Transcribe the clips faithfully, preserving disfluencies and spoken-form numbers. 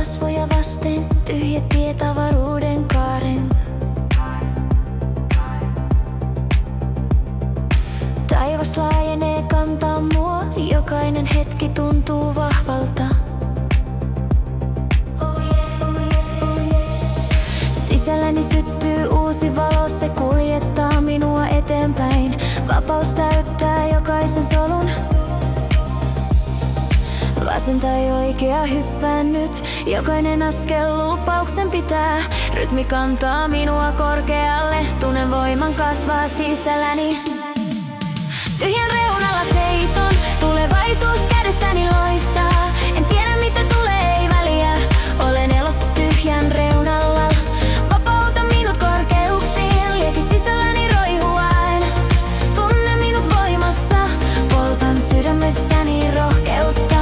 kasvoja vasten, tyhjä tie tavaruuden kaaren. Taivas laajenee kantaa mua, jokainen hetki tuntuu vahvalta. Sisälläni syttyy uusi valo, se kuljettaa minua eteenpäin. Vapaus täyttää jokaisen solun. Vasen tai oikea, hyppään nyt. Jokainen askel lupauksen pitää. Rytmi kantaa minua korkealle. Tunnen voiman kasvaa sisälläni. Tyhjän reunalla seison, tulevaisuus kädessäni loistaa. En tiedä mitä tulee, ei väliä. Olen elossa tyhjän reunalla. Vapauta minut korkeuksiin, liekit sisälläni roihuaen. Tunne minut voimassa, poltan sydämessäni rohkeutta.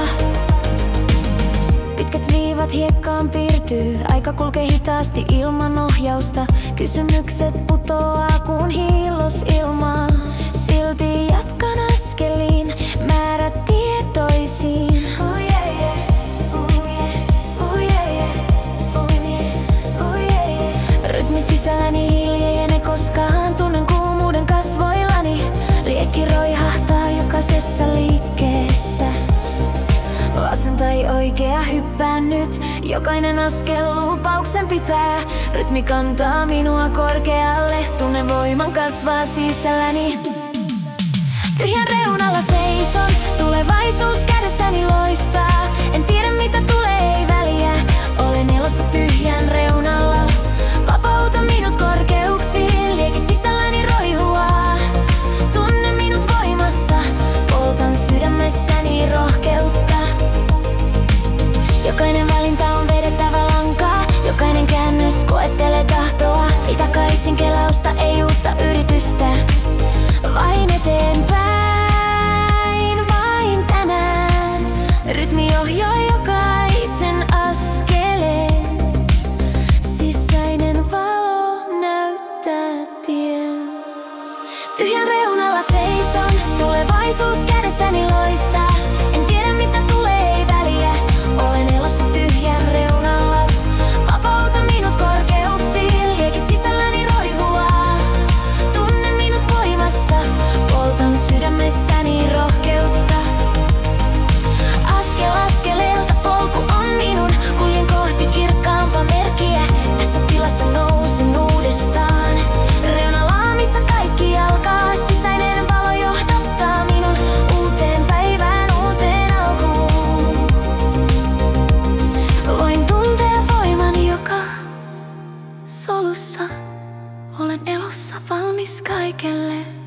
Pitkät viivat hiekkaan piirtyy, aika kulkee hitaasti ilman ohjausta. Kysymykset putoaa kuin hiillos ilmaa. Silti jatkan askeliin, määrätietoisiin. Oh yeah, yeah. Oh yeah. Oh yeah, yeah. Oh yeah. Oh yeah, yeah. Rytmi sisälläni hiljene koskaan, tunnen kuumuuden kasvoillani. Liekki roihahtaa jokaisessa liikkeessä. Vasen tai oikea, hyppään nyt. Jokainen askel lupauksen pitää. Rytmi kantaa minua korkealle. Tunnen voiman kasvaa sisälläni. Tyhjän reunalla seison, tulevaisuus kädessäni loistaa. En tiedä mitä tulee, ei väliä. Olen elossa tyhjän reunalla. Vapauta minut korkeuksiin, liekit sisälläni roihuaa. Tunne minut voimassa, poltan sydämessäni rohkeutta. Jokainen valinta on vedettävä lankaa. Jokainen käännös koettelee tahtoa. Ei takaisin kelausta, ei uutta yritystä. Vain eteenpäin, vain tänään. Rytmi ohjaa jokaisen askeleen. Sisäinen valo näyttää tien. Tyhjän reunalla seison, tulevaisuus kädessäni loistaa. En tiedä mitä tulee, ei väliä. Olen elossa tyhjän reunalla. Vapauta minut korkeuksiin, liekit sisälläni roihuaa. Tunne minut voimassa, poltan sydämessäni rohkeutta. Askel askeleelta polku on minun, kuljen kohti kirkkaampaa merkkiä. Tässä tilassa nousen uudestaan. Reunalla missä kaikki alkaa, sisäinen valo johdattaa minun uuteen päivään, uuteen alkuun. Voin tuntea voiman joka solussa. Olen elossa valmis kaikelle.